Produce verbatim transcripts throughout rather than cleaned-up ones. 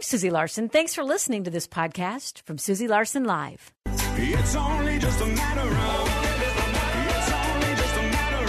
Susie Larson. Thanks for listening to this podcast from Susie Larson Live. It's only just a matter of, it's only just a matter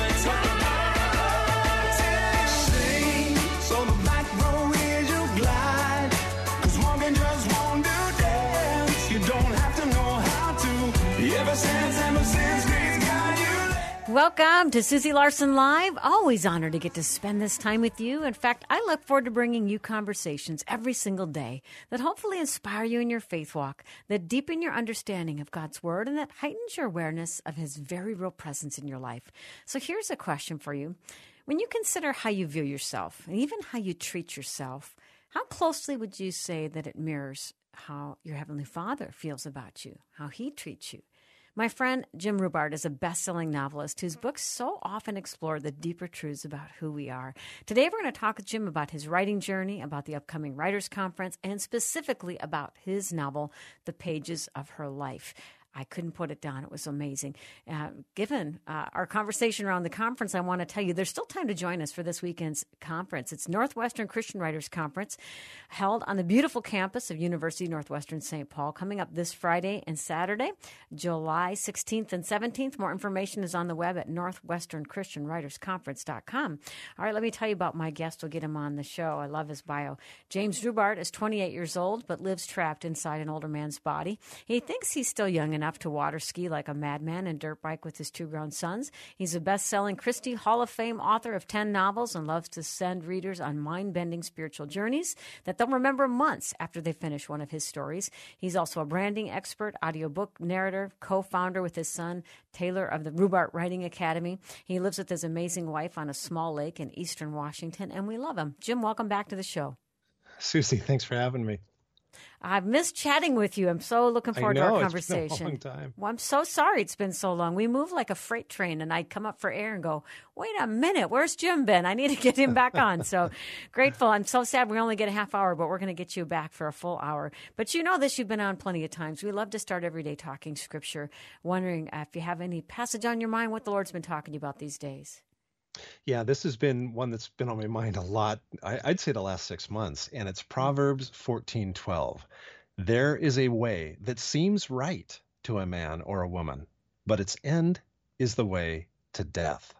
of, sing, so the back row is your glide, 'cause walking just won't do dance, you don't have to know how to, ever since, ever since Grace got you. Welcome to Susie Larson Live. Always honored to get to spend this time with you. In fact, I look forward to bringing you conversations every single day that hopefully inspire you in your faith walk, that deepen your understanding of God's Word, and that heightens your awareness of His very real presence in your life. So here's a question for you. When you consider how you view yourself and even how you treat yourself, how closely would you say that it mirrors how your Heavenly Father feels about you, how He treats you? My friend Jim Rubart is a best-selling novelist whose books so often explore the deeper truths about who we are. Today, we're going to talk with Jim about his writing journey, about the upcoming Writers' Conference, and specifically about his novel, The Pages of Her Life. I couldn't put it down. It was amazing. Uh, given uh, our conversation around the conference, I want to tell you there's still time to join us for this weekend's conference. It's Northwestern Christian Writers Conference, held on the beautiful campus of University of Northwestern Saint Paul, coming up this Friday and Saturday, July sixteenth and seventeenth. More information is on the web at northwestern christian writers conference dot com. All right, let me tell you about my guest. We'll get him on the show. I love his bio. James Rubart is twenty-eight years old, but lives trapped inside an older man's body. He thinks he's still young enough to water ski like a madman and dirt bike with his two grown sons. He's a best-selling Christie Hall of Fame author of ten novels and loves to send readers on mind-bending spiritual journeys that they'll remember months after they finish one of his stories. He's also a branding expert, audiobook narrator, co-founder with his son, Taylor, of the Rubart Writing Academy. He lives with his amazing wife on a small lake in eastern Washington, and we love him. Jim, welcome back to the show. Susie, thanks for having me. I've missed chatting with you. I'm so looking forward I know, to our conversation. It's been a long time. Well, I'm so sorry it's been so long. We move like a freight train, and I come up for air and go, wait a minute, where's Jim been? I need to get him back on. So grateful. I'm so sad we only get a half hour, but we're going to get you back for a full hour. But you know this, you've been on plenty of times. We love to start every day talking Scripture, wondering if you have any passage on your mind, what the Lord's been talking to you about these days. Yeah, this has been one that's been on my mind a lot. I, I'd say the last six months, and it's Proverbs fourteen twelve. There is a way that seems right to a man or a woman, but its end is the way to death.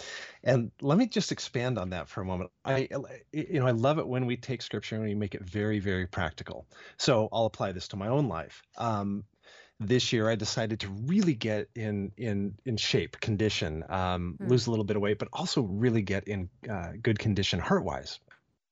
And let me just expand on that for a moment. I, you know, I love it when we take Scripture and we make it very, very practical. So I'll apply this to my own life. Um, This year, I decided to really get in in in shape, condition, um, mm. lose a little bit of weight, but also really get in uh, good condition heart-wise.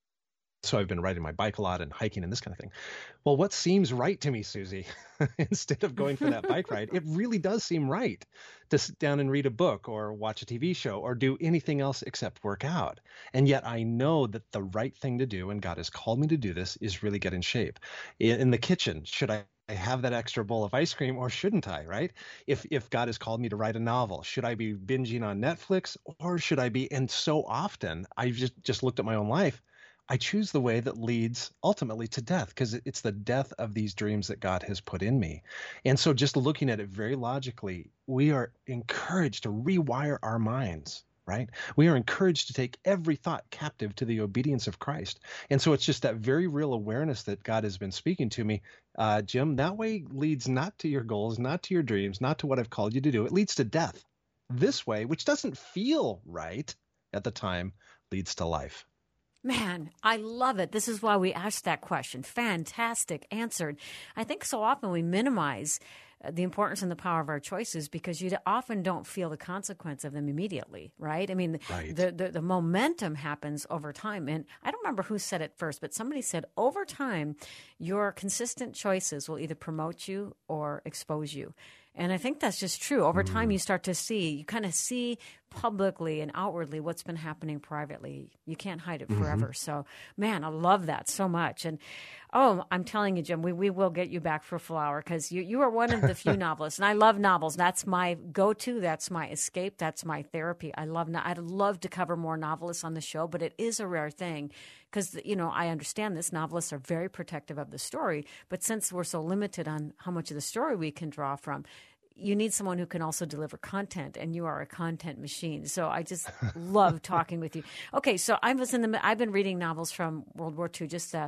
So I've been riding my bike a lot and hiking and this kind of thing. Well, what seems right to me, Susie, instead of going for that bike ride, it really does seem right to sit down and read a book or watch a T V show or do anything else except work out. And yet I know that the right thing to do, and God has called me to do this, is really get in shape. In, in the kitchen, should I I have that extra bowl of ice cream or shouldn't I, right? If if God has called me to write a novel, should I be binging on Netflix or should I be? And so often I just, just looked at my own life. I choose the way that leads ultimately to death because it's the death of these dreams that God has put in me. And so just looking at it very logically, we are encouraged to rewire our minds. Right? We are encouraged to take every thought captive to the obedience of Christ. And so it's just that very real awareness that God has been speaking to me. Uh, Jim, that way leads not to your goals, not to your dreams, not to what I've called you to do. It leads to death. This way, which doesn't feel right at the time, leads to life. Man, I love it. This is why we asked that question. Fantastic. Answered. I think so often we minimize the importance and the power of our choices because you often don't feel the consequence of them immediately, right? I mean, right. The, the the momentum happens over time. And I don't remember who said it first, but somebody said over time, your consistent choices will either promote you or expose you. And I think that's just true. Over time, you start to see, you kind of see publicly and outwardly what's been happening privately. You can't hide it forever. Mm-hmm. So, man, I love that so much. And, oh, I'm telling you, Jim, we, we will get you back for a full hour because you, you are one of the few novelists. And I love novels. That's my go-to. That's my escape. That's my therapy. I love, no- I'd love to cover more novelists on the show, but it is a rare thing because, you know, I understand this. Novelists are very protective of the story. But since we're so limited on how much of the story we can draw from, you need someone who can also deliver content, and you are a content machine. So I just love talking with you. Okay, so I was in the. I've been reading novels from World War Two, just uh,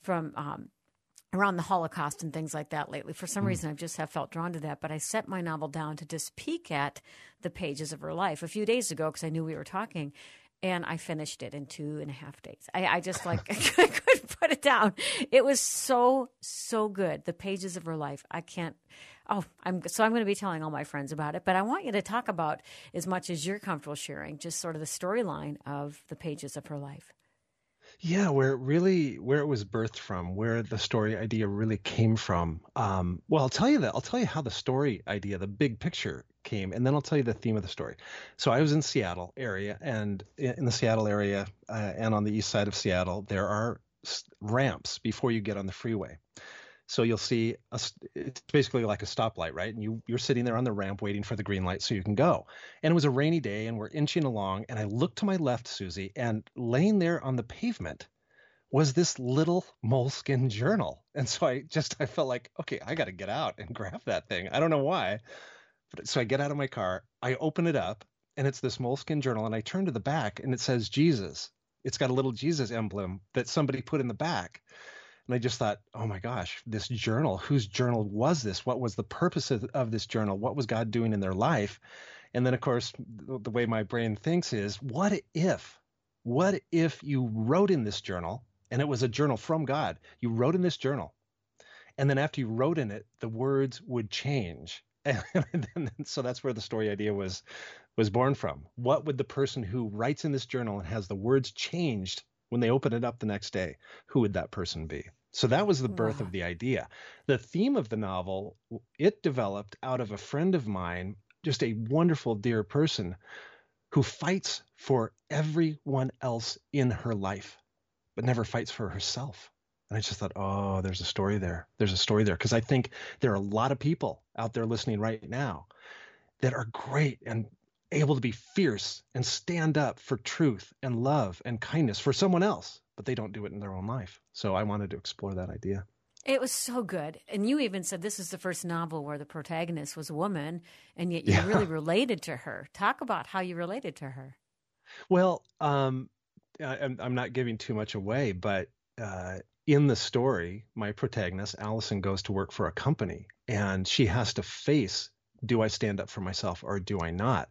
from um, around the Holocaust and things like that lately. For some Mm. reason, I just have felt drawn to that. But I set my novel down to just peek at the pages of her life a few days ago because I knew we were talking. And I finished it in two and a half days. I, I just like, I couldn't put it down. It was so, so good. The pages of her life. I can't, oh, I'm, so I'm going to be telling all my friends about it. But I want you to talk about, as much as you're comfortable sharing, just sort of the storyline of the pages of her life. Yeah, where it really, where it was birthed from, where the story idea really came from. Um, well, I'll tell you that. I'll tell you how the story idea, the big picture came, and then I'll tell you the theme of the story. So I was in Seattle area, and in the Seattle area uh, and on the east side of Seattle, there are s- ramps before you get on the freeway. So you'll see, a, it's basically like a stoplight, right? And you, you're sitting there on the ramp waiting for the green light so you can go. And it was a rainy day and we're inching along. And I looked to my left, Susie, and laying there on the pavement was this little moleskin journal. And so I just, I felt like, okay, I got to get out and grab that thing. I don't know why. But so I get out of my car, I open it up, and it's this moleskin journal. And I turn to the back and it says Jesus. It's got a little Jesus emblem that somebody put in the back. And I just thought, oh my gosh, this journal, whose journal was this? What was the purpose of, of this journal? What was God doing in their life? And then, of course, the, the way my brain thinks is, what if, what if you wrote in this journal, and it was a journal from God, you wrote in this journal, and then after you wrote in it, the words would change. And then, so that's where the story idea was, was born from. What would the person who writes in this journal and has the words changed when they open it up the next day, who would that person be? So that was the birth Wow. of the idea. The theme of the novel, it developed out of a friend of mine, just a wonderful, dear person who fights for everyone else in her life, but never fights for herself. And I just thought, oh, there's a story there. There's a story there. Because I think there are a lot of people out there listening right now that are great and able to be fierce and stand up for truth and love and kindness for someone else, but they don't do it in their own life. So I wanted to explore that idea. It was so good. And you even said this is the first novel where the protagonist was a woman, and yet you Yeah. really related to her. Talk about how you related to her. Well, um, I, I'm, I'm not giving too much away, but uh, in the story, my protagonist, Allison, goes to work for a company, and she has to face, do I stand up for myself or do I not?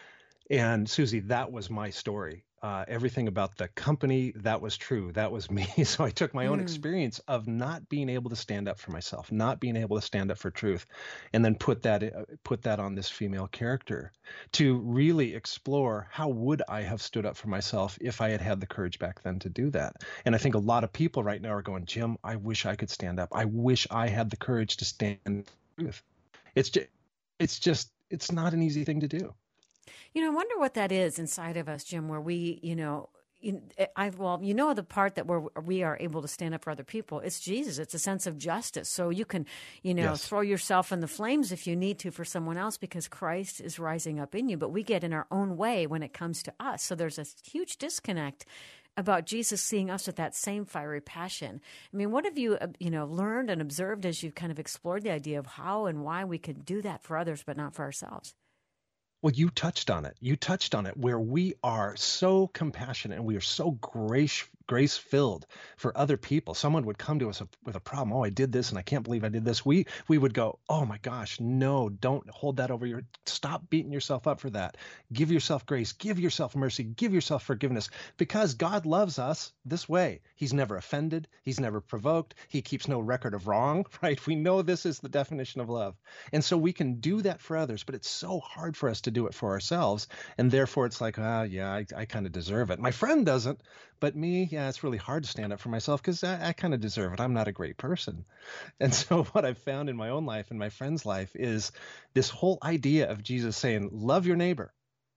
And Susie, that was my story. Uh, everything about the company, that was true. That was me. So I took my own Mm. experience of not being able to stand up for myself, not being able to stand up for truth, and then put that uh, put that on this female character to really explore how would I have stood up for myself if I had had the courage back then to do that. And I think a lot of people right now are going, Jim, I wish I could stand up. I wish I had the courage to stand for truth. It's just, it's just, it's not an easy thing to do. You know, I wonder what that is inside of us, Jim, where we, you know, in, I well, you know, the part that where we are able to stand up for other people, it's Jesus. It's a sense of justice. So you can, you know, Yes. throw yourself in the flames if you need to for someone else because Christ is rising up in you. But we get in our own way when it comes to us. So there's a huge disconnect about Jesus seeing us with that same fiery passion. I mean, what have you, uh, you know, learned and observed as you've kind of explored the idea of how and why we can do that for others, but not for ourselves? Well, you touched on it. You touched on it where we are so compassionate and we are so grace grace filled for other people. Someone would come to us with a problem. Oh, I did this and I can't believe I did this. We we would go, oh my gosh, no, don't hold that over your, stop beating yourself up for that. Give yourself grace, give yourself mercy, give yourself forgiveness because God loves us this way. He's never offended. He's never provoked. He keeps no record of wrong, right? We know this is the definition of love. And so we can do that for others, but it's so hard for us to do it for ourselves. And therefore it's like, ah, yeah, I, I kind of deserve it. My friend doesn't, but me, yeah, it's really hard to stand up for myself because I, I kind of deserve it. I'm not a great person. And so what I've found in my own life and my friend's life is this whole idea of Jesus saying, love your neighbor,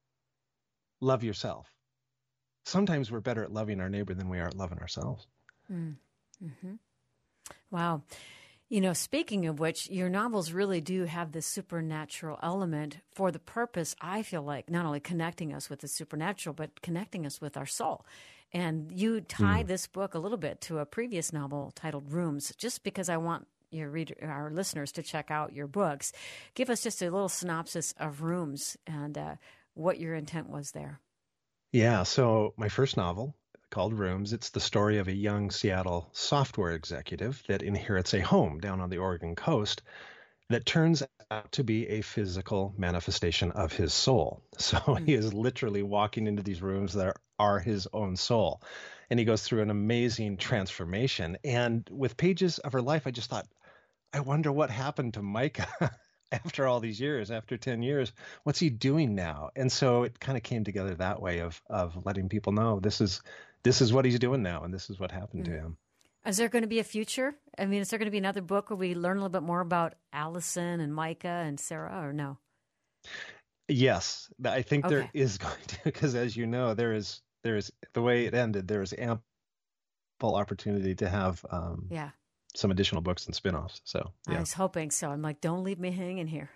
love yourself. Sometimes we're better at loving our neighbor than we are at loving ourselves. Mm. Mm-hmm. Wow. You know, speaking of which, your novels really do have this supernatural element for the purpose, I feel like, not only connecting us with the supernatural, but connecting us with our soul. And you tie Mm. this book a little bit to a previous novel titled Rooms, just because I want your reader, our listeners to check out your books. Give us just a little synopsis of Rooms and uh, what your intent was there. Yeah. So my first novel called Rooms. It's the story of a young Seattle software executive that inherits a home down on the Oregon coast that turns out to be a physical manifestation of his soul. So mm. he is literally walking into these rooms that are, are his own soul. And he goes through an amazing transformation. And with Pages of Her Life, I just thought, I wonder what happened to Micah after all these years, after ten years. What's he doing now? And so it kind of came together that way of of letting people know this is this is what he's doing now, and this is what happened mm. to him. Is there going to be a future? I mean, is there going to be another book where we learn a little bit more about Allison and Micah and Sarah, or no? Yes, I think okay. there is going to, because as you know, there is there is the way it ended. There is ample opportunity to have um, yeah. some additional books and spinoffs. So yeah. I was hoping so. I'm like, don't leave me hanging here.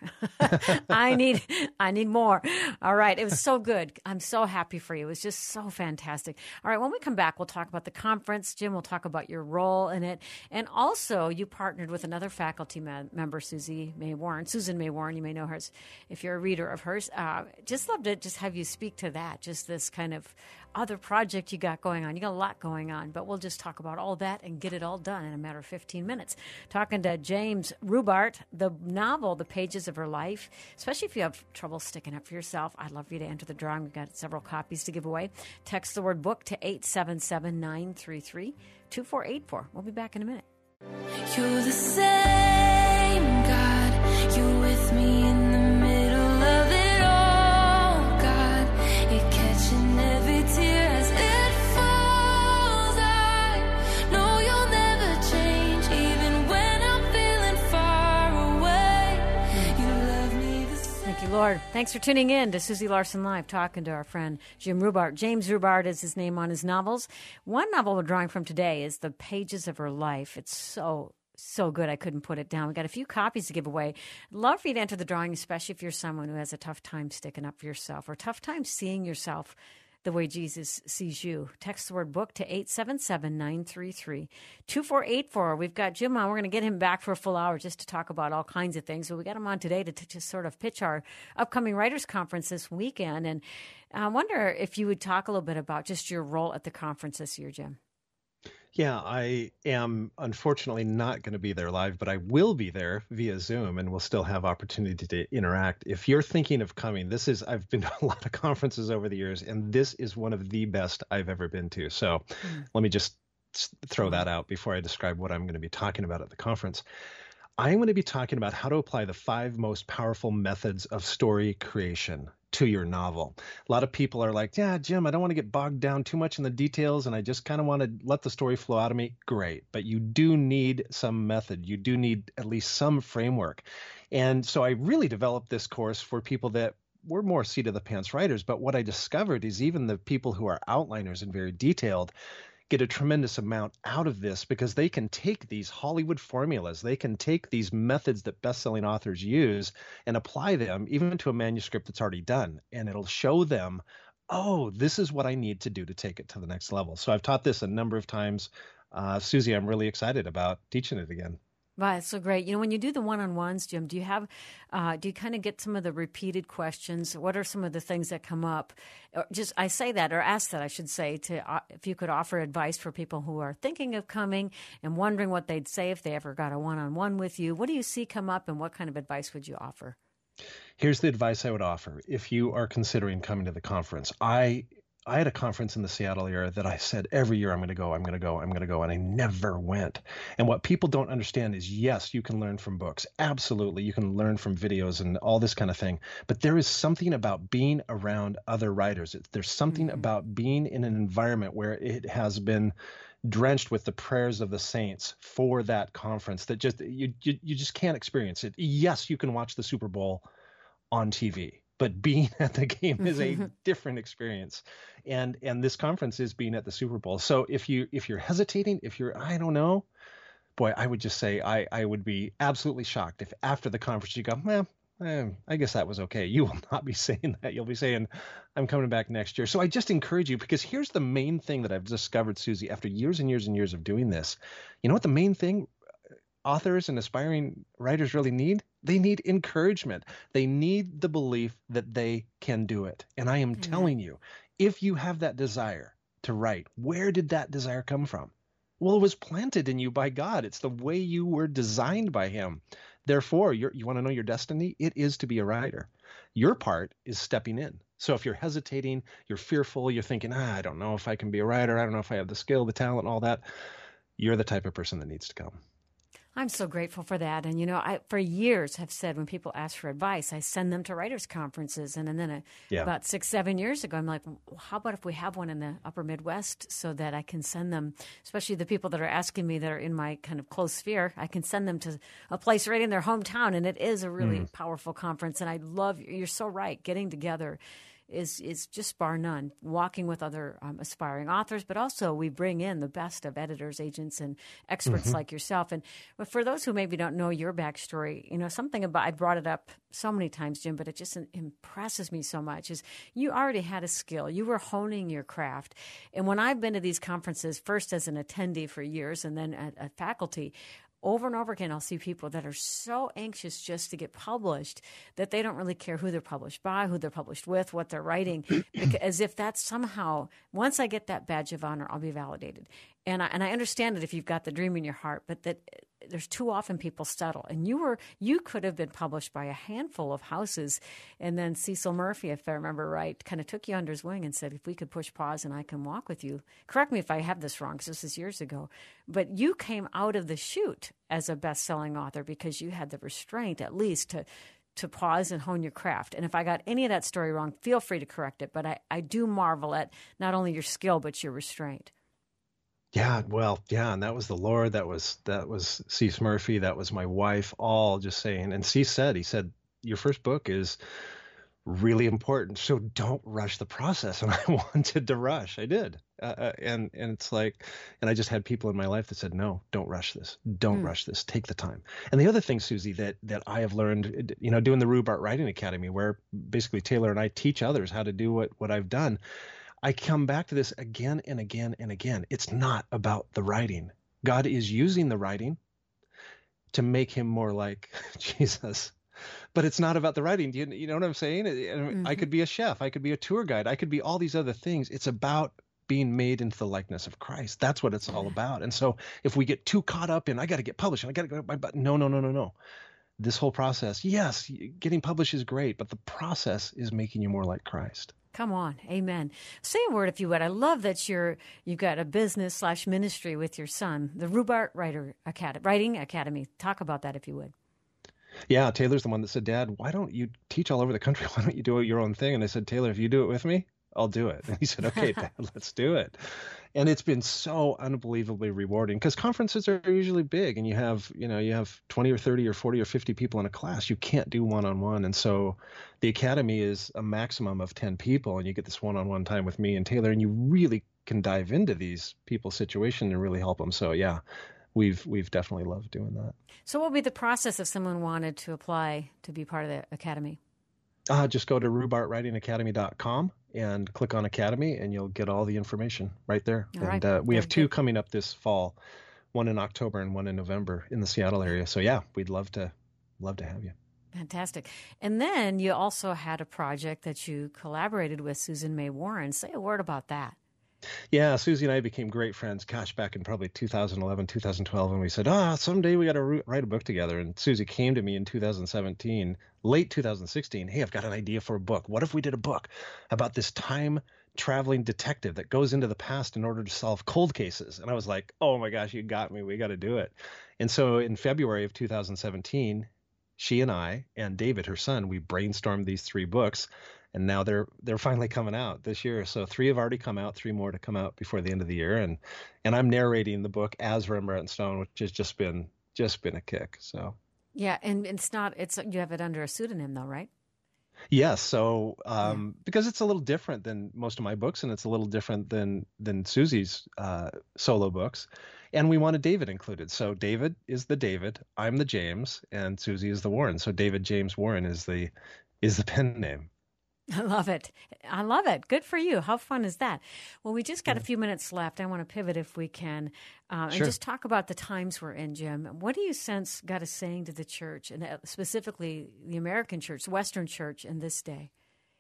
I need, I need more. All right. It was so good. I'm so happy for you. It was just so fantastic. All right. When we come back, we'll talk about the conference. Jim will talk about your role in it. And also you partnered with another faculty ma- member, Susie May Warren, Susan May Warren. You may know her if you're a reader of hers. Uh, just love to just have you speak to that. Just this kind of other project you got going on. You got a lot going on, but we'll just talk about all that and get it all done in a matter of fifteen minutes. Talking to James Rubart, the novel, The Pages of Her Life, especially if you have trouble sticking up for yourself. I'd love for you to enter the drawing. We've got several copies to give away. Text the word book to eight seven seven, nine three three, two four eight four. We'll be back in a minute. You're the same God. You're with me in the middle of it all, God. You're catching every tear as it falls. I know you'll never change, even when I'm feeling far away. You love me the same. Thank you, Lord. Thanks for tuning in to Susie Larson Live, talking to our friend Jim Rubart. James Rubart is his name on his novels. One novel we're drawing from today is The Pages of Her Life. It's so So good, I couldn't put it down. We got a few copies to give away. Love for you to enter the drawing, especially if you're someone who has a tough time sticking up for yourself or tough time seeing yourself the way Jesus sees you. Text the word book to eight seven seven, nine three three, two four eight four. We've got Jim on. We're going to get him back for a full hour just to talk about all kinds of things. So we got him on today to t- just sort of pitch our upcoming writers conference this weekend. And I wonder if you would talk a little bit about just your role at the conference this year, Jim. Yeah, I am unfortunately not going to be there live, but I will be there via Zoom, and we'll still have opportunity to interact. If you're thinking of coming, this is, I've been to a lot of conferences over the years, and this is one of the best I've ever been to. So mm. let me just throw that out before I describe what I'm going to be talking about at the conference. I'm going to be talking about how to apply the five most powerful methods of story creation to your novel. A lot of people are like, yeah, Jim, I don't want to get bogged down too much in the details, and I just kind of want to let the story flow out of me. Great. But you do need some method. You do need at least some framework. And so I really developed this course for people that were more seat of the pants writers. But what I discovered is even the people who are outliners and very detailed get a tremendous amount out of this, because they can take these Hollywood formulas, they can take these methods that best-selling authors use and apply them even to a manuscript that's already done. And it'll show them, oh, this is what I need to do to take it to the next level. So I've taught this a number of times. Uh, Susie, I'm really excited about teaching it again. Wow, it's so great. You know, when you do the one-on-ones, Jim, do you have, uh, do you kind of get some of the repeated questions? What are some of the things that come up? Or just, I say that, or ask that, I should say, to uh, if you could offer advice for people who are thinking of coming and wondering what they'd say if they ever got a one-on-one with you. What do you see come up, and what kind of advice would you offer? Here's the advice I would offer if you are considering coming to the conference. I I had a conference in the Seattle area that I said every year, I'm going to go, I'm going to go, I'm going to go, and I never went. And what people don't understand is, yes, you can learn from books. Absolutely. You can learn from videos and all this kind of thing. But there is something about being around other writers. It, there's something mm-hmm. about being in an environment where it has been drenched with the prayers of the saints for that conference that just you, you, you just can't experience it. Yes, you can watch the Super Bowl on T V. But being at the game is a different experience, and and this conference is being at the Super Bowl. So if you if you're hesitating, if you're I don't know, boy, I would just say I I would be absolutely shocked if after the conference you go, well, eh, I guess that was okay. You will not be saying that. You'll be saying, I'm coming back next year. So I just encourage you, because here's the main thing that I've discovered, Susie, after years and years and years of doing this. You know what the main thing authors and aspiring writers really need? They need encouragement. They need the belief that they can do it. And I am mm-hmm. telling you, if you have that desire to write? Where did that desire come from? Well, it was planted in you by God. It's the way you were designed by him. Therefore, you're, you want to know your destiny? It is to be a writer. Your part is stepping in. So if you're hesitating, you're fearful, you're thinking, ah, I don't know if I can be a writer. I don't know if I have the skill, the talent, all that. You're the type of person that needs to come. I'm so grateful for that. And, you know, I for years have said when people ask for advice, I send them to writers' conferences. And, and then a, Yeah. about six, seven years ago, I'm like, well, how about if we have one in the upper Midwest so that I can send them, especially the people that are asking me that are in my kind of close sphere, I can send them to a place right in their hometown. And it is a really Mm. powerful conference. And I love, you're so right, getting together is is just bar none, walking with other um, aspiring authors, but also we bring in the best of editors, agents, and experts Mm-hmm. like yourself. And but for those who maybe don't know your backstory, you know, something about, I brought it up so many times, Jim, but it just impresses me so much, is you already had a skill. You were honing your craft. And when I've been to these conferences, first as an attendee for years and then at, at faculty, over and over again, I'll see people that are so anxious just to get published that they don't really care who they're published by, who they're published with, what they're writing, because, as if that's somehow, once I get that badge of honor, I'll be validated. And I, and I understand it if you've got the dream in your heart, but that there's too often people settle. And you were you could have been published by a handful of houses, and then Cecil Murphy, if I remember right, kind of took you under his wing and said, if we could push pause and I can walk with you. Correct me if I have this wrong, because this is years ago. But you came out of the chute as a best-selling author because you had the restraint, at least, to to pause and hone your craft. And if I got any of that story wrong, feel free to correct it. But I, I do marvel at not only your skill, but your restraint. Yeah, well, yeah, and that was the Lord. That was that was Cease Murphy. That was my wife. All just saying. And Cease said, he said, your first book is really important, so don't rush the process. And I wanted to rush. I did, uh, and and it's like, and I just had people in my life that said, no, don't rush this. Don't Mm. rush this. Take the time. And the other thing, Susie, that that I have learned, you know, doing the Rhubarb Writing Academy, where basically Taylor and I teach others how to do what what I've done. I come back to this again and again and again. It's not about the writing. God is using the writing to make him more like Jesus. But it's not about the writing. Do you, you know what I'm saying? Mm-hmm. I could be a chef. I could be a tour guide. I could be all these other things. It's about being made into the likeness of Christ. That's what it's all about. And so if we get too caught up in, I got to get published, and I got to go, my butt. No, no, no, no, no. This whole process, yes, getting published is great, but the process is making you more like Christ. Come on. Amen. Say a word if you would. I love that you're, you've got a business slash ministry with your son, the Rhubarb Writer Academy, Writing Academy. Talk about that if you would. Yeah, Taylor's the one that said, Dad, why don't you teach all over the country? Why don't you do your own thing? And I said, Taylor, if you do it with me, I'll do it. And he said, okay, Dad, let's do it. And it's been so unbelievably rewarding, because conferences are usually big, and you have, you know, you have twenty or thirty or forty or fifty people in a class. You can't do one-on-one. And so the academy is a maximum of ten people, and you get this one-on-one time with me and Taylor, and you really can dive into these people's situation and really help them. So yeah, we've, we've definitely loved doing that. So what would be the process if someone wanted to apply to be part of the academy? Uh, just go to rhubarb writing academy dot com and click on Academy, and you'll get all the information right there. All and right. uh, we Very have two good. coming up this fall, one in October and one in November in the Seattle area. So yeah, we'd love to love to have you. Fantastic. And then you also had a project that you collaborated with Susan May Warren. Say a word about that. Yeah, Susie and I became great friends, gosh, back in probably two thousand eleven, two thousand twelve, and we said, ah, someday we got to re- write a book together. And Susie came to me in two thousand seventeen, late two thousand sixteen. Hey, I've got an idea for a book. What if we did a book about this time traveling detective that goes into the past in order to solve cold cases? And I was like, oh my gosh, you got me. We got to do it. And so in February of two thousand seventeen, she and I and David, her son, we brainstormed these three books. And now they're they're finally coming out this year. So three have already come out, three more to come out before the end of the year. And and I'm narrating the book as Rembrandt and Stone, which has just been just been a kick. So Yeah, and it's not, it's, you have it under a pseudonym though, right? yes, so um, because it's a little different than most of my books, and it's a little different than than Susie's uh, solo books. And we wanted David included. So David is the David, I'm the James, and Susie is the Warren. So David James Warren is the is the pen name. I love it. I love it. Good for you. How fun is that? Well, we just got a few minutes left. I want to pivot if we can uh, and Sure. just talk about the times we're in, Jim. What do you sense God is saying to the church, and uh, specifically the American church, the Western church in this day?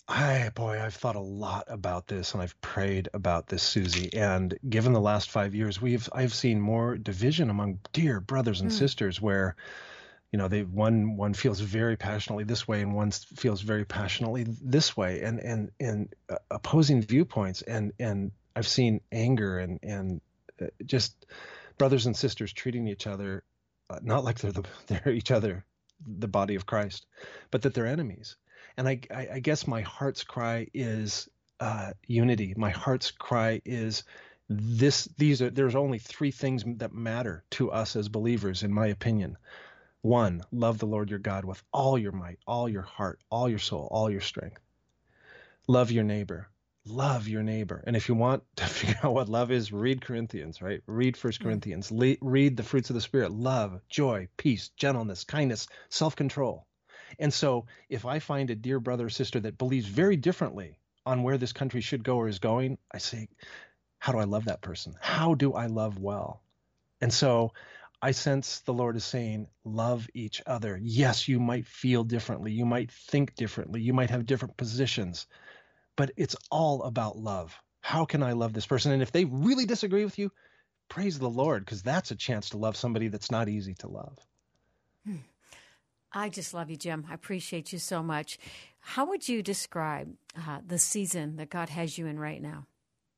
I, boy, I've thought a lot about this and I've prayed about this, Susie. And given the last five years, we've I've seen more division among dear brothers and Mm. sisters where, you know, they one one feels very passionately this way and one feels very passionately this way, and and and uh, opposing viewpoints. And and I've seen anger and and uh, just brothers and sisters treating each other uh, not like they're the they're each other, the body of Christ, but that they're enemies. And I, I, I guess my heart's cry is uh, unity. My heart's cry is this. These are there's only three things that matter to us as believers, in my opinion. One, love the Lord your God with all your might, all your heart, all your soul, all your strength. Love your neighbor. Love your neighbor. And if you want to figure out what love is, read Corinthians, right? Read First Corinthians. Le- read the fruits of the Spirit: love, joy, peace, gentleness, kindness, self-control. And so if I find a dear brother or sister that believes very differently on where this country should go or is going, I say, how do I love that person? How do I love well? And so I sense the Lord is saying, love each other. Yes, you might feel differently. You might think differently. You might have different positions, but it's all about love. How can I love this person? And if they really disagree with you, praise the Lord, because that's a chance to love somebody that's not easy to love. Hmm. I just love you, Jim. I appreciate you so much. How would you describe uh, the season that God has you in right now?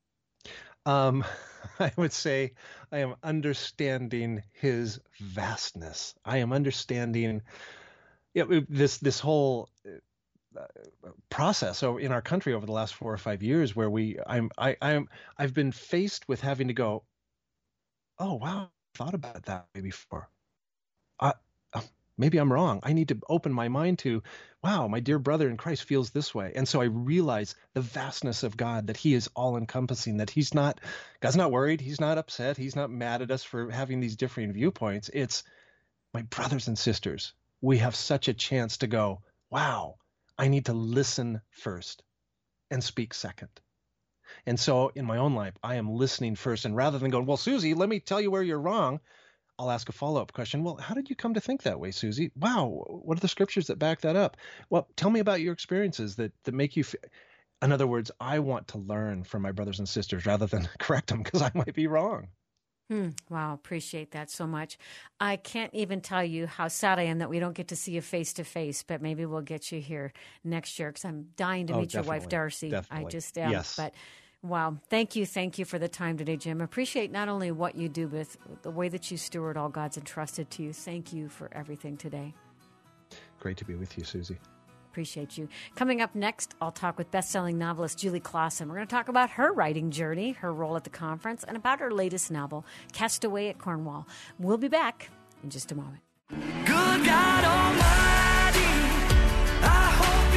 Um, I would say I am understanding his vastness. I am understanding you know, this this whole uh, process in our country over the last four or five years, where we I'm I I'm I've been faced with having to go, oh wow, I thought about that way before. I, maybe I'm wrong. I need to open my mind to, wow, my dear brother in Christ feels this way. And so I realize the vastness of God, that he is all encompassing, that he's not, God's not worried. He's not upset. He's not mad at us for having these differing viewpoints. It's my brothers and sisters. We have such a chance to go, wow, I need to listen first and speak second. And so in my own life, I am listening first. And rather than going, well, Susie, let me tell you where you're wrong, I'll ask a follow-up question. Well, how did you come to think that way, Susie? Wow, what are the scriptures that back that up? Well, tell me about your experiences that, that make you feel. In other words, I want to learn from my brothers and sisters rather than correct them, because I might be wrong. Hmm. Wow, appreciate that so much. I can't even tell you how sad I am that we don't get to see you face-to-face, but maybe we'll get you here next year, because I'm dying to Oh, meet your wife, definitely. Darcy. Definitely. I just am. Yes. But wow. Thank you. Thank you for the time today, Jim. Appreciate not only what you do, but the way that you steward all God's entrusted to you. Thank you for everything today. Great to be with you, Susie. Appreciate you. Coming up next, I'll talk with best-selling novelist Julie Klassen. We're going to talk about her writing journey, her role at the conference, and about her latest novel, Castaway at Cornwall. We'll be back in just a moment. Good God Almighty, I hope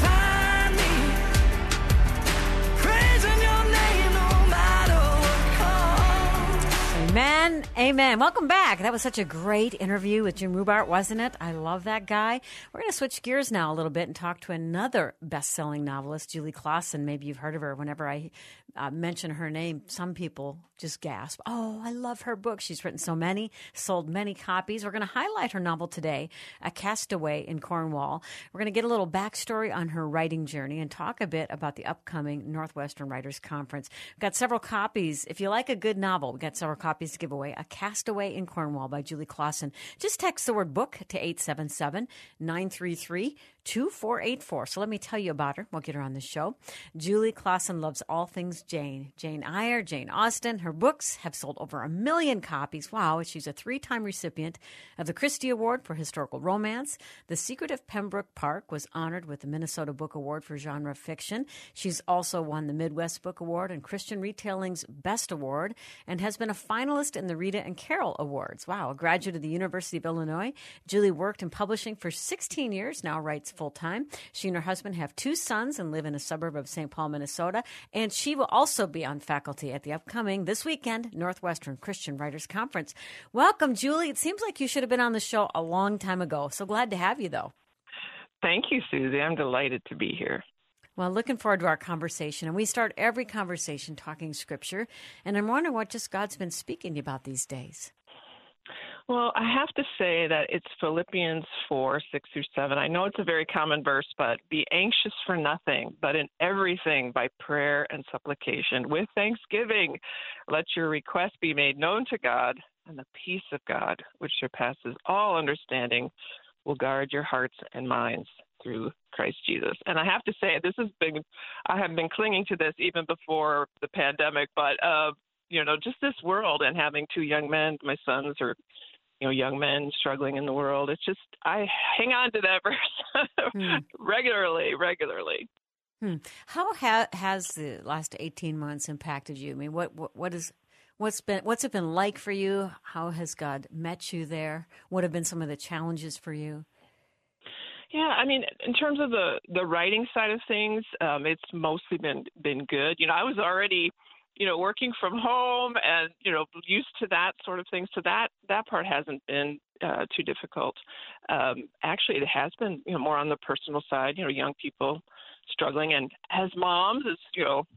you'll find me praising your name no matter what comes. Amen. Amen. Welcome back. That was such a great interview with Jim Rubart, wasn't it? I love that guy. We're going to switch gears now a little bit and talk to another best-selling novelist, Julie Klassen. Maybe you've heard of her. Whenever I uh, mention her name, some people just gasp. Oh, I love her book. She's written so many, sold many copies. We're going to highlight her novel today, A Castaway in Cornwall. We're going to get a little backstory on her writing journey and talk a bit about the upcoming Northwestern Writers Conference. We've got several copies. If you like a good novel, we've got several copies to give away. A Castaway in Cornwall by Julie Klassen. Just text the word book to eight seven seven, nine three three, two four eight four. So let me tell you about her. We'll get her on the show. Julie Klassen loves all things Jane. Jane Eyre, Jane Austen. Her books have sold over a million copies. Wow. She's a three-time recipient of the Christie Award for Historical Romance. The Secret of Pembroke Park was honored with the Minnesota Book Award for Genre Fiction. She's also won the Midwest Book Award and Christian Retailing's Best Award, and has been a finalist in the Rita and Carol Awards. Wow. A graduate of the University of Illinois. Julie worked in publishing for sixteen years, now writes full-time. She and her husband have two sons and live in a suburb of Saint Paul, Minnesota. And she will also be on faculty at the upcoming, this weekend, Northwestern Christian Writers Conference. Welcome, Julie. It seems like you should have been on the show a long time ago. So glad to have you, though. Thank you, Susie. I'm delighted to be here. Well, looking forward to our conversation. And we start every conversation talking Scripture. And I'm wondering what just God's been speaking to you about these days. Well, I have to say that it's Philippians four, six through seven. I know it's a very common verse, but be anxious for nothing, but in everything by prayer and supplication. With thanksgiving, let your requests be made known to God, and the peace of God, which surpasses all understanding, will guard your hearts and minds through Christ Jesus. And I have to say, this has been, I have been clinging to this even before the pandemic, but, uh, you know, just this world and having two young men, my sons are, you know, young men struggling in the world. It's just, I hang on to that verse hmm. regularly, regularly. Hmm. How ha- has the last eighteen months impacted you? I mean, what, what, what is, what's been, what's it been like for you? How has God met you there? What have been some of the challenges for you? Yeah, I mean, in terms of the, the writing side of things, um, it's mostly been, been good. You know, I was already, you know, working from home and, you know, used to that sort of thing. So that, that part hasn't been uh, too difficult. Um, actually, it has been, you know, more on the personal side, you know, young people struggling. And as moms, it's, you know,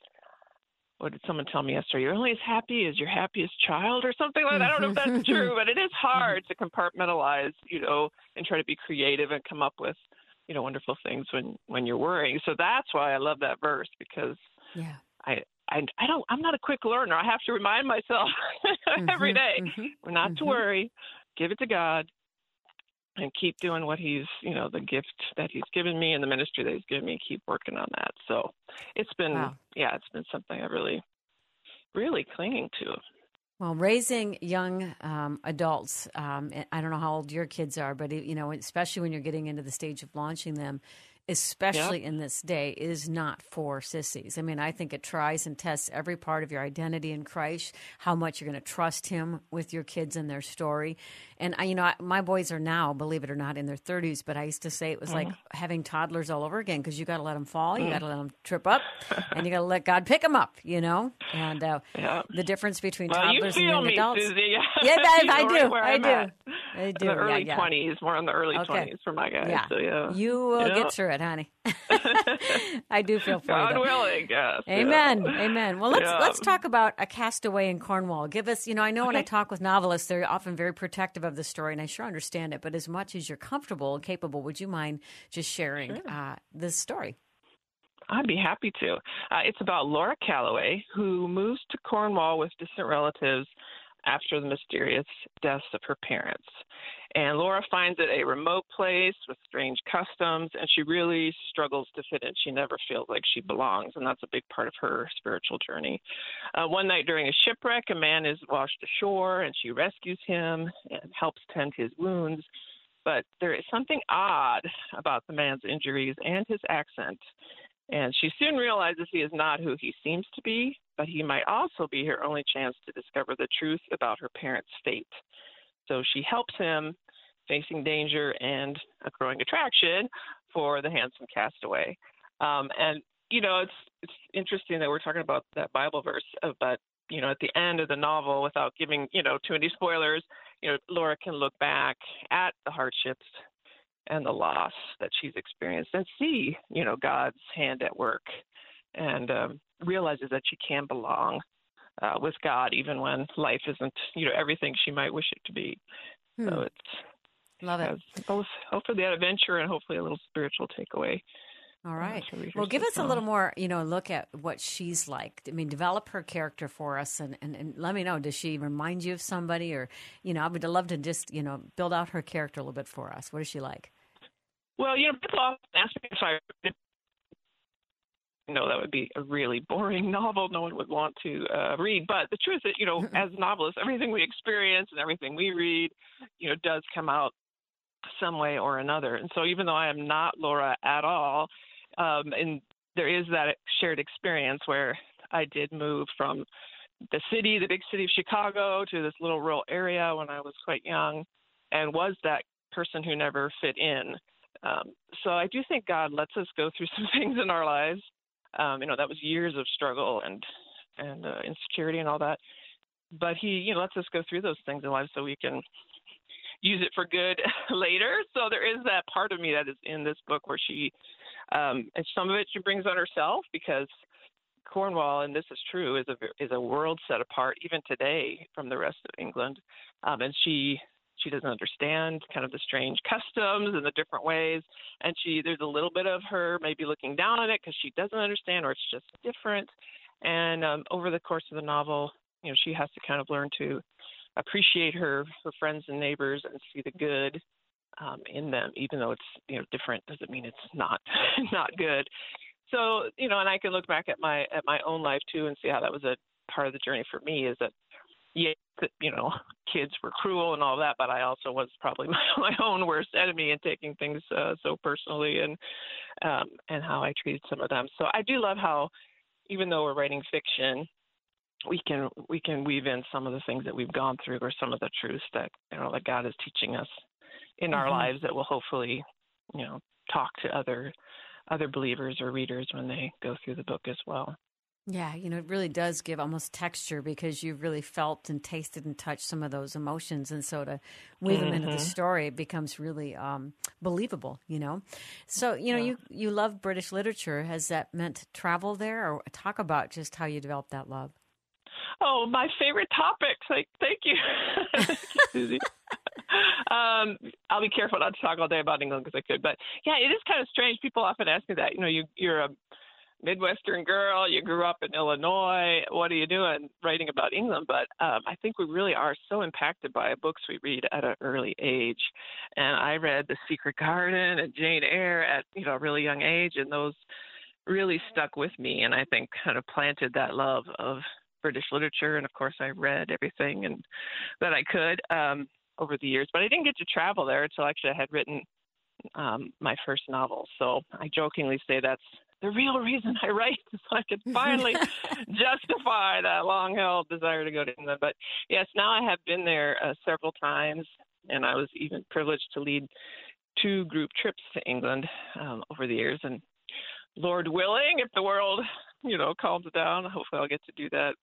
what did someone tell me yesterday? You're only as happy as your happiest child or something like that. I don't know if that's true, but it is hard to compartmentalize, you know, and try to be creative and come up with, you know, wonderful things when, when you're worrying. So that's why I love that verse, because yeah. I, I, I don't, I'm not a quick learner. I have to remind myself mm-hmm, every day, mm-hmm, not mm-hmm. to worry, give it to God, and keep doing what he's, you know, the gift that he's given me and the ministry that he's given me, keep working on that. So it's been, wow. yeah, it's been something I'm really, really clinging to. Well, raising young um, adults, um, I don't know how old your kids are, but, you know, especially when you're getting into the stage of launching them, especially yep. in this day, is not for sissies. I mean, I think it tries and tests every part of your identity in Christ, how much you're going to trust him with your kids and their story. And, I, you know, my boys are now, believe it or not, in their thirties, but I used to say it was mm. like having toddlers all over again, because you got to let them fall, you mm. got to let them trip up, and you got to let God pick them up, you know? And uh, yep. the difference between well, toddlers and young me, adults. Susie. Yeah, I, I do. Right I do. At. I do. In the early yeah, yeah. twenties, more in the early okay. twenties for my guys. Yeah. So, yeah. You will yeah. get through it, honey. I do feel for God you. God willing, yes. Amen. Yeah. Amen. Well, let's yeah. let's talk about A Castaway in Cornwall. Give us, you know, I know when okay. I talk with novelists, they're often very protective of the story, and I sure understand it. But as much as you're comfortable and capable, would you mind just sharing sure. uh, this story? I'd be happy to. Uh, it's about Laura Calloway, who moves to Cornwall with distant relatives after the mysterious deaths of her parents. And Laura finds it a remote place with strange customs, and she really struggles to fit in. She never feels like she belongs, and that's a big part of her spiritual journey. Uh, one night during a shipwreck, a man is washed ashore, and she rescues him and helps tend his wounds. But there is something odd about the man's injuries and his accent. And she soon realizes he is not who he seems to be, but he might also be her only chance to discover the truth about her parents' fate. So she helps him, facing danger and a growing attraction for the handsome castaway. Um, and, you know, it's it's interesting that we're talking about that Bible verse, uh, but, you know, at the end of the novel, without giving, you know, too many spoilers, you know, Laura can look back at the hardships and the loss that she's experienced and see, you know, God's hand at work, and um, realizes that she can belong uh, with God even when life isn't, you know, everything she might wish it to be. Hmm. So it's love it. Both hopefully that adventure and hopefully a little spiritual takeaway. All right. Uh, well, give us a little more, you know, look at what she's like. I mean, develop her character for us, and, and, and let me know, does she remind you of somebody, or, you know, I would love to just, you know, build out her character a little bit for us. What is she like? Well, you know, people often ask me if I, you know, that would be a really boring novel no one would want to uh, read. But the truth is, you know, as novelists, everything we experience and everything we read, you know, does come out some way or another. And so even though I am not Laura at all, um, and there is that shared experience where I did move from the city, the big city of Chicago, to this little rural area when I was quite young, and was that person who never fit in. Um, so I do think God lets us go through some things in our lives. Um, you know, that was years of struggle and and uh, insecurity and all that. But he, you know, lets us go through those things in life so we can use it for good later. So there is that part of me that is in this book where she, um, and some of it she brings on herself, because Cornwall, and this is true, is a is a world set apart even today from the rest of England, um, and she she doesn't understand kind of the strange customs and the different ways, and she there's a little bit of her maybe looking down on it because she doesn't understand or it's just different, and um, over the course of the novel, you know, she has to kind of learn to appreciate her her friends and neighbors and see the good um, in them, even though it's, you know, different doesn't mean it's not not good. So, you know, and I can look back at my at my own life too and see how that was a part of the journey for me. Is that, yeah, you know, kids were cruel and all that, but I also was probably my, my own worst enemy in taking things uh, so personally, and um, and how I treated some of them. So I do love how, even though we're writing fiction, we can we can weave in some of the things that we've gone through, or some of the truths that, you know, that God is teaching us in our Mm-hmm. lives that will hopefully, you know, talk to other other believers or readers when they go through the book as well. Yeah, you know, it really does give almost texture because you've really felt and tasted and touched some of those emotions. And so to weave them into the Mm-hmm. story, it becomes really um, believable, you know. So, you know, Yeah. you, you love British literature. Has that meant travel there? Or talk about just how you developed that love. Oh, my favorite topics. Like, thank you. Thank you, Susie. um, I'll be careful not to talk all day about England because I could. But, yeah, it is kind of strange. People often ask me that. You know, you, you're a Midwestern girl. You grew up in Illinois. What are you doing writing about England? But um, I think we really are so impacted by books we read at an early age. And I read The Secret Garden and Jane Eyre at, you know, a really young age, and those really stuck with me, and I think kind of planted that love of British literature. And of course, I read everything and that I could um, over the years, but I didn't get to travel there until actually I had written um, my first novel. So I jokingly say that's the real reason I write, so I could finally justify that long-held desire to go to England. But yes, now I have been there uh, several times, and I was even privileged to lead two group trips to England um, over the years. And Lord willing, if the world, you know, calms down, hopefully I'll get to do that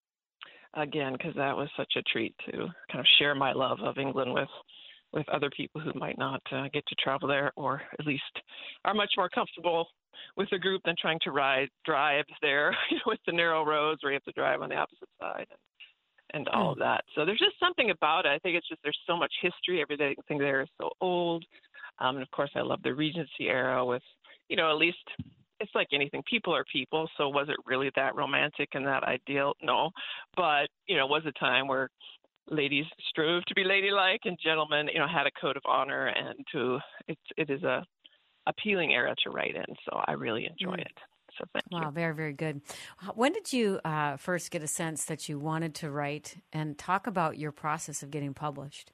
again, because that was such a treat to kind of share my love of England with with other people who might not uh, get to travel there, or at least are much more comfortable with a group than trying to ride drive there with the narrow roads where you have to drive on the opposite side and, and all of that. So there's just something about it. I think it's just there's so much history. Everything there is so old. Um, and, of course, I love the Regency era with, you know, at least it's like anything. People are people. So was it really that romantic and that ideal? No. But, you know, it was a time where ladies strove to be ladylike, and gentlemen, you know, had a code of honor, and to it's it is a appealing era to write in. So I really enjoy Mm. it. So thank Wow, you. very, very good. When did you uh, first get a sense that you wanted to write, and talk about your process of getting published?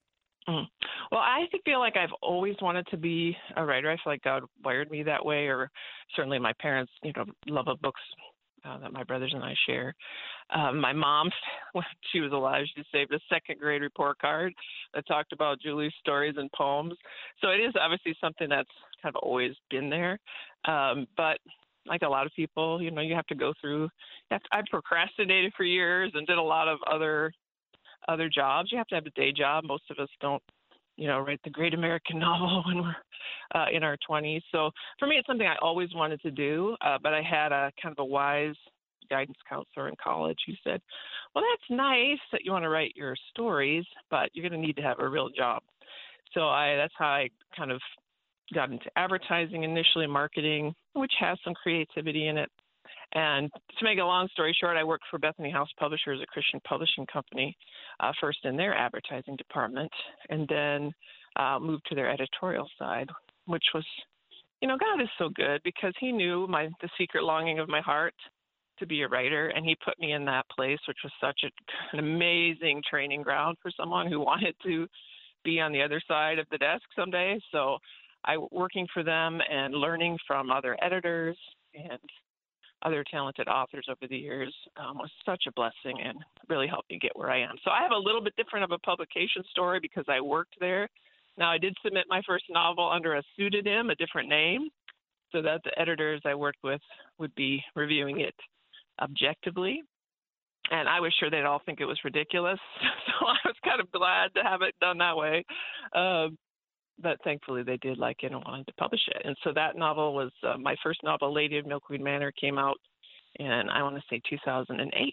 Mm. Well, I think- feel like I've always wanted to be a writer. I feel like God wired me that way, or certainly my parents, you know, love of books uh, that my brothers and I share. Um, my mom, when she was alive, she saved a second grade report card that talked about Julie's stories and poems. So it is obviously something that's kind of always been there. Um, but like a lot of people, you know, you have to go through. You have to, I procrastinated for years and did a lot of other other jobs. You have to have a day job. Most of us don't, you know, write the great American novel when we're uh, in our twenties. So for me, it's something I always wanted to do. Uh, but I had a kind of a wise guidance counselor in college who said, well, that's nice that you want to write your stories, but you're going to need to have a real job. So I that's how I kind of got into advertising initially, marketing, which has some creativity in it. And to make a long story short, I worked for Bethany House Publishers, a Christian publishing company, uh, first in their advertising department, and then uh, moved to their editorial side, which was, you know, God is so good, because he knew my the secret longing of my heart to be a writer, and he put me in that place, which was such a, an amazing training ground for someone who wanted to be on the other side of the desk someday. So I working for them and learning from other editors and other talented authors over the years um, was such a blessing and really helped me get where I am. So I have a little bit different of a publication story because I worked there. Now, I did submit my first novel under a pseudonym, a different name, so that the editors I worked with would be reviewing it objectively. And I was sure they'd all think it was ridiculous. So I was kind of glad to have it done that way. Um, but thankfully they did like it and wanted to publish it. And so that novel was uh, my first novel, Lady of Milkweed Manor, came out in, I want to say, two thousand eight.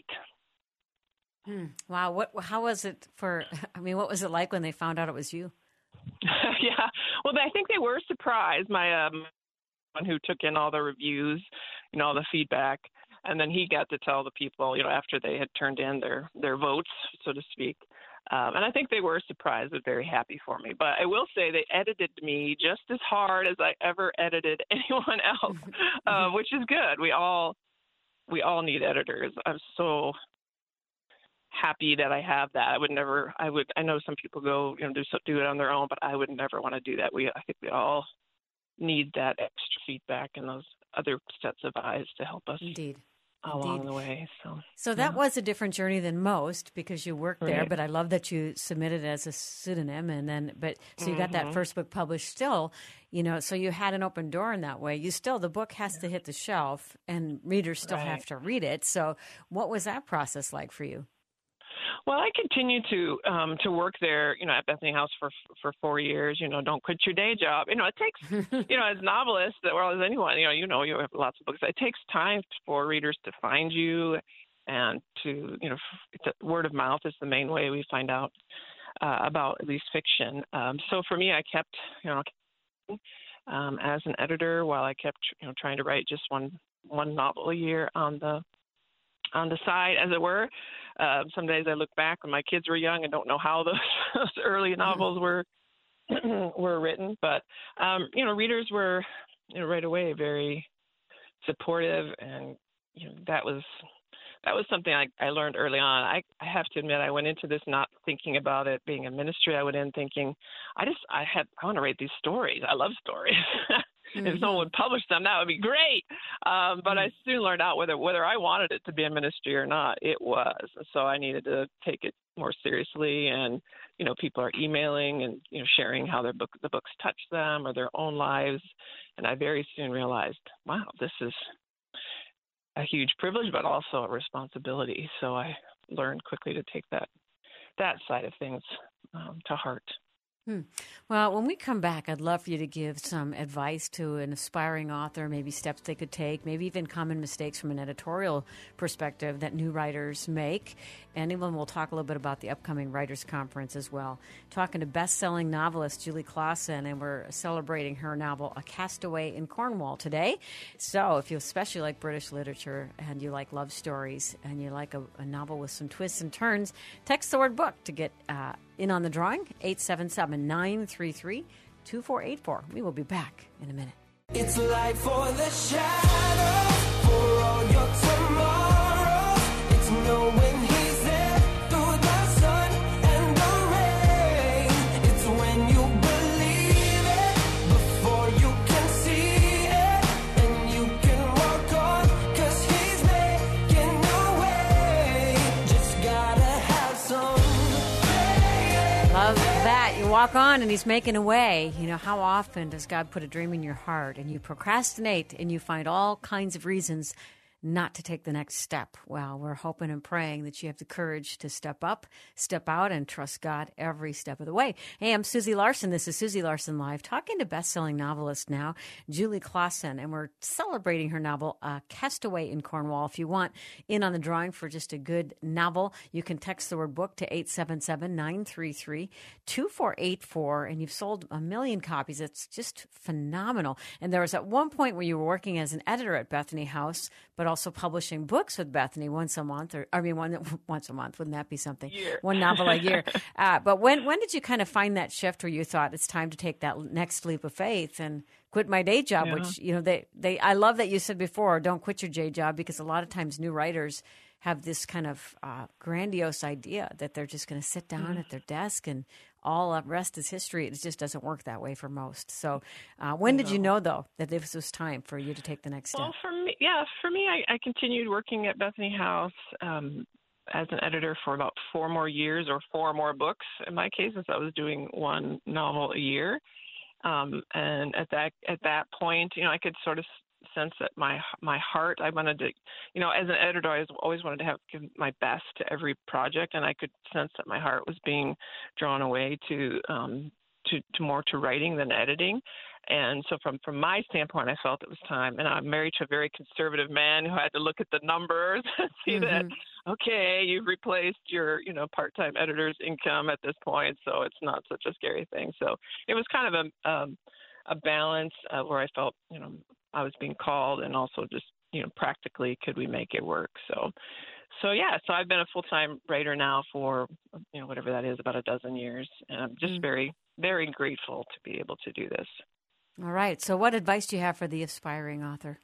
Hmm. Wow. What? How was it for? I mean, what was it like when they found out it was you? Yeah. Well, I think they were surprised. My um, one who took in all the reviews, you know, all the feedback, and then he got to tell the people, you know, after they had turned in their their votes, so to speak. Um, and I think they were surprised but very happy for me. But I will say they edited me just as hard as I ever edited anyone else, uh, which is good. We all we all need editors. I'm so happy that I have that. I would never. I would. I know some people go, you know, do so, do it on their own, but I would never want to do that. We I think we all need that extra feedback and those other sets of eyes to help us. Indeed. Along Indeed. the way. So So that yeah. was a different journey than most because you worked there, Right. but I love that you submitted as a pseudonym and then but so you got that Mhm. first book published still, you know, so you had an open door in that way. You still the book has to hit the shelf and readers still Right. have to read it. So what was that process like for you? Well, I continued to um, to work there, you know, at Bethany House for for four years. You know, don't quit your day job. You know, it takes, you know, as novelists, well as anyone, you know, you know, you have lots of books. It takes time for readers to find you, and to, you know, it's a, word of mouth is the main way we find out uh, about at least fiction. Um, so for me, I kept, you know, um, as an editor while I kept, you know, trying to write just one one novel a year on the on the side, as it were. Uh, some days I look back when my kids were young and don't know how those, those early novels were were written. But um, you know, readers were, you know, right away very supportive, and you know that was that was something I, I learned early on. I, I have to admit, I went into this not thinking about it being a ministry. I went in thinking, I just I had I want to write these stories. I love stories. Mm-hmm. If someone would publish them, that would be great. Um, but I soon learned out whether whether I wanted it to be a ministry or not. It was. So I needed to take it more seriously. And you know, people are emailing and you know sharing how their book the books touch them or their own lives. And I very soon realized, wow, this is a huge privilege, but also a responsibility. So I learned quickly to take that that side of things um, to heart. Hmm. Well, when we come back, I'd love for you to give some advice to an aspiring author, maybe steps they could take, maybe even common mistakes from an editorial perspective that new writers make. And even we'll talk a little bit about the upcoming Writers' Conference as well. Talking to best-selling novelist Julie Klassen, and we're celebrating her novel, A Castaway in Cornwall, today. So if you especially like British literature and you like love stories and you like a, a novel with some twists and turns, text the word book to get uh, in on the drawing, eight seven seven, nine three three, two four eight four. We will be back in a minute. It's life for the shadow, for all your tomorrows. It's knowing he's there through the sun and the rain. It's when you believe it before you can see it, and you can walk on, 'cause he's making a way. Just gotta have some faith. Love that. You walk on and he's making a way. You know, how often does God put a dream in your heart and you procrastinate and you find all kinds of reasons not to take the next step? Well, we're hoping and praying that you have the courage to step up, step out, and trust God every step of the way. Hey, I'm Susie Larson. This is Susie Larson Live, talking to best-selling novelist now, Julie Klassen, and we're celebrating her novel, uh, Castaway in Cornwall. If you want in on the drawing for just a good novel, you can text the word book to eight seven seven, nine three three, two four eight four, and you've sold a million copies. It's just phenomenal. And there was at one point where you were working as an editor at Bethany House, but also publishing books with Bethany once a month, or I mean, one once a month. Wouldn't that be something? Year. One novel a year. Uh, but when when did you kind of find that shift where you thought it's time to take that next leap of faith and quit my day job? Yeah. Which you know they they I love that you said before, don't quit your day job, because a lot of times new writers have this kind of uh, grandiose idea that they're just going to sit down Mm-hmm. at their desk and all the rest is history. It just doesn't work that way for most. So uh, when did you know, though, that this was time for you to take the next step? Well, for me, yeah, for me, I, I continued working at Bethany House um, as an editor for about four more years, or four more books in my case, since I was doing one novel a year. Um, and at that at that point, you know, I could sort of sense that my my heart, I wanted to, you know, as an editor, I always wanted to have give my best to every project, and I could sense that my heart was being drawn away to um, to, to more to writing than editing. And so from, from my standpoint, I felt it was time. And I'm married to a very conservative man who had to look at the numbers and see Mm-hmm. that, okay, you've replaced your, you know, part-time editor's income at this point, so it's not such a scary thing. So it was kind of a, um, a balance uh, where I felt, you know, I was being called, and also just, you know, practically, could we make it work? So, so yeah, so I've been a full-time writer now for, you know, whatever that is, about a dozen years. And I'm just Mm. very, very grateful to be able to do this. All right. So what advice do you have for the aspiring author?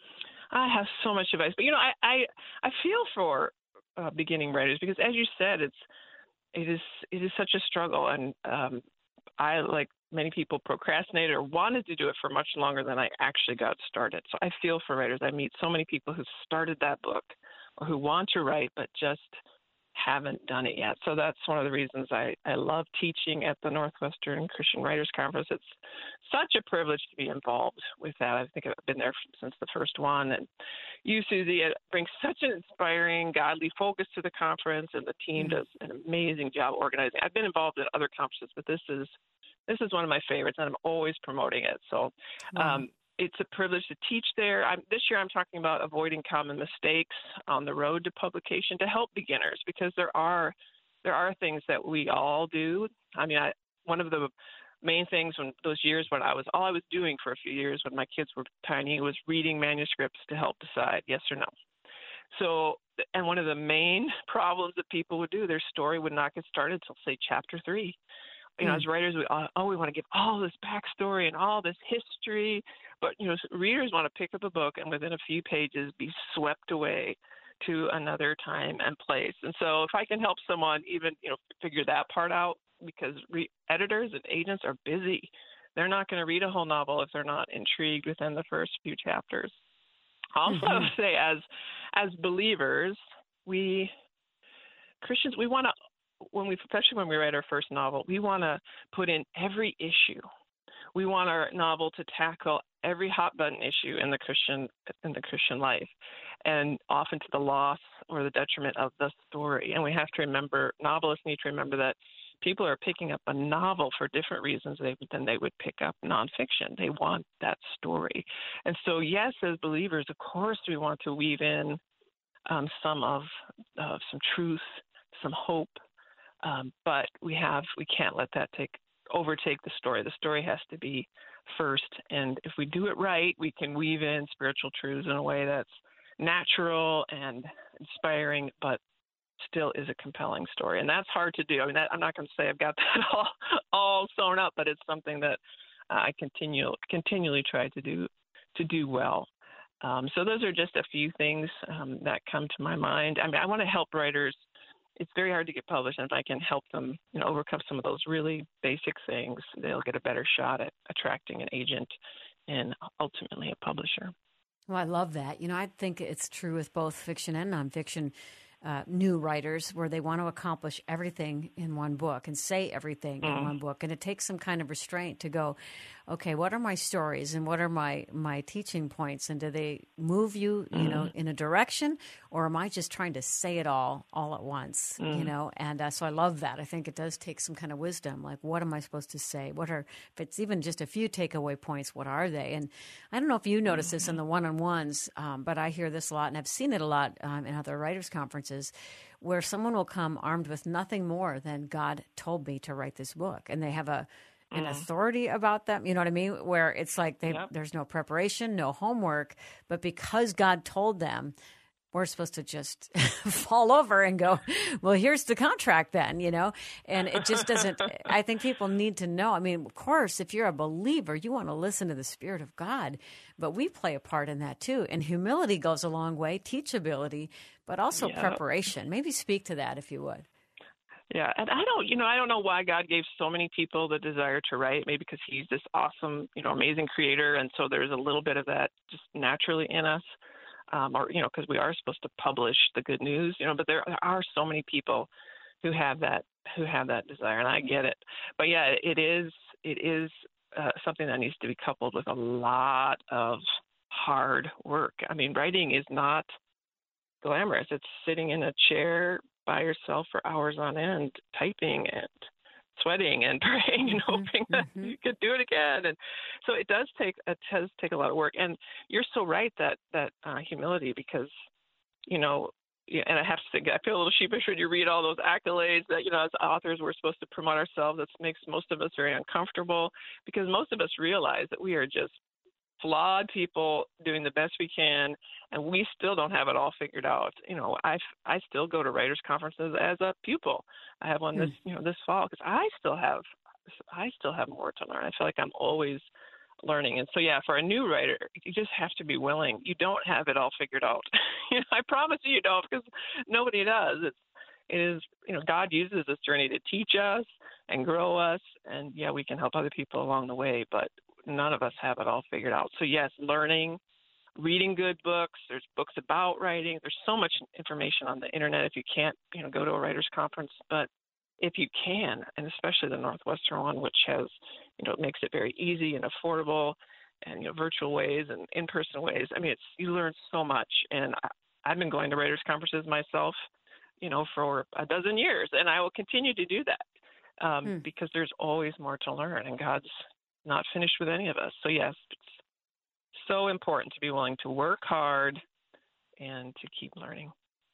I have so much advice, but, you know, I, I, I feel for uh, beginning writers, because as you said, it's, it is, it is such a struggle. And um, I, like many people, procrastinated or wanted to do it for much longer than I actually got started. So I feel for writers. I meet so many people who started that book or who want to write, but just haven't done it yet. So that's one of the reasons I, I love teaching at the Northwestern Christian Writers Conference. It's such a privilege to be involved with that. I think I've been there since the first one. And you, Susie, it brings such an inspiring, godly focus to the conference, and the team Mm-hmm. does an amazing job organizing. I've been involved in other conferences, but this is this is one of my favorites, and I'm always promoting it. So Wow. um, it's a privilege to teach there. I'm, this year I'm talking about avoiding common mistakes on the road to publication to help beginners, because there are there are things that we all do. I mean, I, one of the main things when those years when I was all I was doing for a few years when my kids were tiny was reading manuscripts to help decide yes or no. So, and one of the main problems that people would do, their story would not get started until, say, chapter three. You know, Mm. as writers, we oh, we want to give all this backstory and all this history, but, you know, readers want to pick up a book and within a few pages be swept away to another time and place. And so if I can help someone even, you know, figure that part out, because re- editors and agents are busy. They're not going to read a whole novel if they're not intrigued within the first few chapters. Also, I would say as as believers, we Christians, we want to, when we, especially when we write our first novel, we want to put in every issue. We want our novel to tackle every hot button issue in the Christian in the Christian life, and often to the loss or the detriment of the story. And we have to remember, novelists need to remember that people are picking up a novel for different reasons they, than they would pick up nonfiction. They want that story. And so, yes, as believers, of course, we want to weave in um, some of uh, some truth, some hope, um, but we have we can't let that take overtake the story. The story has to be first, and if we do it right, we can weave in spiritual truths in a way that's natural and inspiring, but still is a compelling story. And that's hard to do. I mean, that, I'm not going to say I've got that all, all sewn up, but it's something that uh, I continue continually try to do to do well. Um, so those are just a few things um, that come to my mind. I mean, I want to help writers. It's very hard to get published, and if I can help them, you know, overcome some of those really basic things, they'll get a better shot at attracting an agent and ultimately a publisher. Well, I love that. You know, I think it's true with both fiction and nonfiction. Uh, new writers, where they want to accomplish everything in one book and say everything Mm. in one book. And it takes some kind of restraint to go, okay, what are my stories and what are my, my teaching points? And do they move you, you know, in a direction, or am I just trying to say it all, all at once, Mm. you know? And uh, so I love that. I think it does take some kind of wisdom. Like, what am I supposed to say? What are, if it's even just a few takeaway points, what are they? And I don't know if you notice this in the one-on-ones, um, but I hear this a lot, and I've seen it a lot um, in other writers' conferences, where someone will come armed with nothing more than God told me to write this book, and they have a an authority about them. You know what I mean? Where it's like they, Yep. there's no preparation, no homework, but because God told them, we're supposed to just fall over and go, well, here's the contract then, you know? And it just doesn't, I think people need to know. I mean, of course, if you're a believer, you want to listen to the Spirit of God, but we play a part in that too. And humility goes a long way, teachability, but also Yeah. preparation. Maybe speak to that if you would. Yeah, and I don't, you know, I don't know why God gave so many people the desire to write. Maybe because He's this awesome, you know, amazing creator, and so there's a little bit of that just naturally in us, um, or you know, because we are supposed to publish the good news, you know. But there, there are so many people who have that who have that desire, and I get it. But yeah, it is it is uh, something that needs to be coupled with a lot of hard work. I mean, writing is not glamorous. It's sitting in a chair by yourself for hours on end, typing and sweating and praying and hoping that mm-hmm. you could do it again. And so it does take it does take a lot of work. And you're so right that that uh, humility, because, you know, and I have to say, I feel a little sheepish when you read all those accolades that, you know, as authors, we're supposed to promote ourselves. That makes most of us very uncomfortable, because most of us realize that we are just flawed people doing the best we can, and we still don't have it all figured out. You know, I I still go to writers' conferences as a pupil. I have one this you know this fall, because I still have I still have more to learn. I feel like I'm always learning. And so, yeah, for a new writer, you just have to be willing. You don't have it all figured out. you know, I promise you, you don't, because nobody does. It's it is you know God uses this journey to teach us and grow us, and yeah, we can help other people along the way, but none of us have it all figured out. So yes, learning, reading good books. There's books about writing. There's so much information on the internet if you can't, you know, go to a writer's conference. But if you can, and especially the Northwestern one, which has, you know, makes it very easy and affordable, and, you know, virtual ways and in-person ways. I mean, it's you learn so much. And I, I've been going to writers' conferences myself, you know, for a dozen years, and I will continue to do that um, hmm. because there's always more to learn, and God's not finished with any of us. So yes, it's so important to be willing to work hard and to keep learning.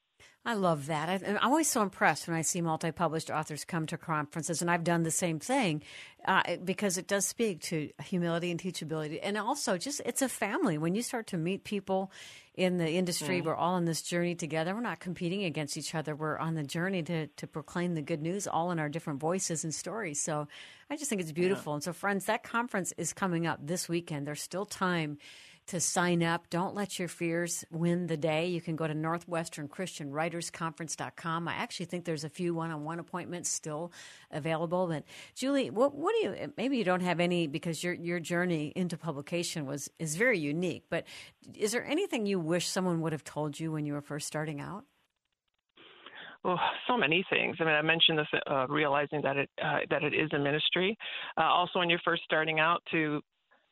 I love that. I, I'm always so impressed when I see multi-published authors come to conferences, and I've done the same thing uh, because it does speak to humility and teachability. And also just it's a family. When you start to meet people in the industry, mm. we're all on this journey together. We're not competing against each other. We're on the journey to, to proclaim the good news, all in our different voices and stories. So I just think it's beautiful. Yeah. And so, friends, that conference is coming up this weekend. There's still time to sign up. Don't let your fears win the day. You can go to northwestern christian writers conference dot com. I actually think there's a few one-on-one appointments still available. But Julie, what, what do you? Maybe you don't have any because your your journey into publication was is very unique. But is there anything you wish someone would have told you when you were first starting out? Oh, so many things. I mean, I mentioned this, uh, realizing that it uh, that it is a ministry. Uh, also, when you're first starting out, to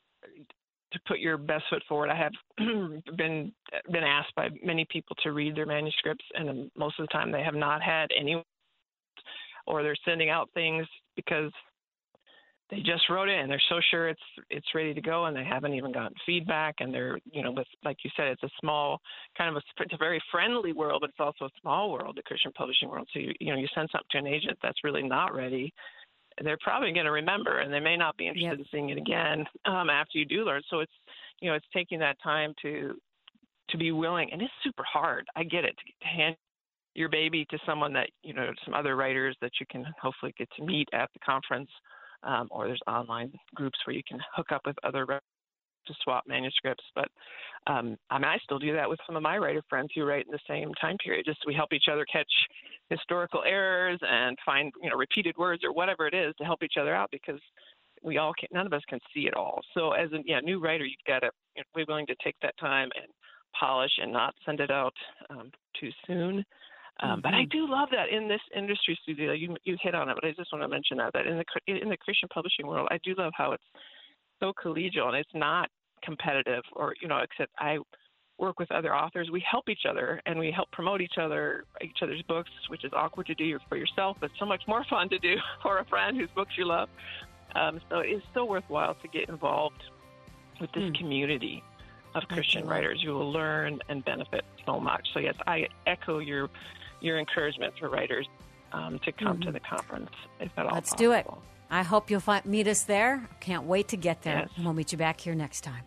to put your best foot forward. I have been been asked by many people to read their manuscripts, and most of the time they have not had any, or they're sending out things because they just wrote it and they're so sure it's it's ready to go, and they haven't even gotten feedback. And they're, you know, with, like you said, it's a small kind of a, it's a very friendly world, but it's also a small world, the Christian publishing world. So you you know you send something to an agent that's really not ready, they're probably going to remember, and they may not be interested yep. in seeing it again um, after you do learn. So it's, you know, it's taking that time to to be willing, and it's super hard. I get it, to, to hand your baby to someone that, you know, some other writers that you can hopefully get to meet at the conference, um, or there's online groups where you can hook up with other writers to swap manuscripts. But um, I mean, I still do that with some of my writer friends who write in the same time period. Just we help each other catch historical errors and find, you know, repeated words or whatever it is to help each other out, because we all can, none of us can see it all. So as a yeah, new writer, you've got to you know, be willing to take that time and polish and not send it out um, too soon. Um, mm-hmm. But I do love that in this industry, Susie. You you hit on it, but I just want to mention that that in the in the Christian publishing world, I do love how it's so collegial and it's not competitive, or you know, except I work with other authors. We help each other and we help promote each other, each other's books, which is awkward to do for yourself, but so much more fun to do for a friend whose books you love. Um, so it's so worthwhile to get involved with this mm. community of Christian writers. You will learn and benefit so much. So yes, I echo your your encouragement for writers um, to come mm-hmm. to the conference, if at all Let's possible. do it. I hope you'll find, meet us there. Can't wait to get there. Yes. And we'll meet you back here next time.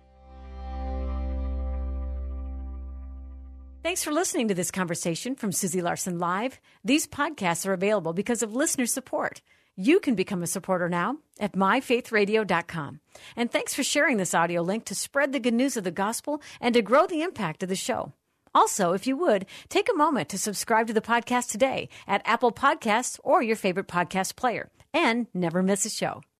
Thanks for listening to this conversation from Susie Larson Live. These podcasts are available because of listener support. You can become a supporter now at my faith radio dot com. And thanks for sharing this audio link to spread the good news of the gospel and to grow the impact of the show. Also, if you would, take a moment to subscribe to the podcast today at Apple Podcasts or your favorite podcast player, and never miss a show.